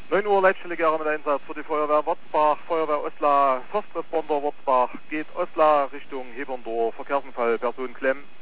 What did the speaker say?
9 Uhr Leitstelle mit Einsatz für die Feuerwehr Wurzbach, Feuerwehr Osla, First Responder Wurzbach, geht Osla Richtung Heberndorf, Verkehrsunfall, Person Klemm.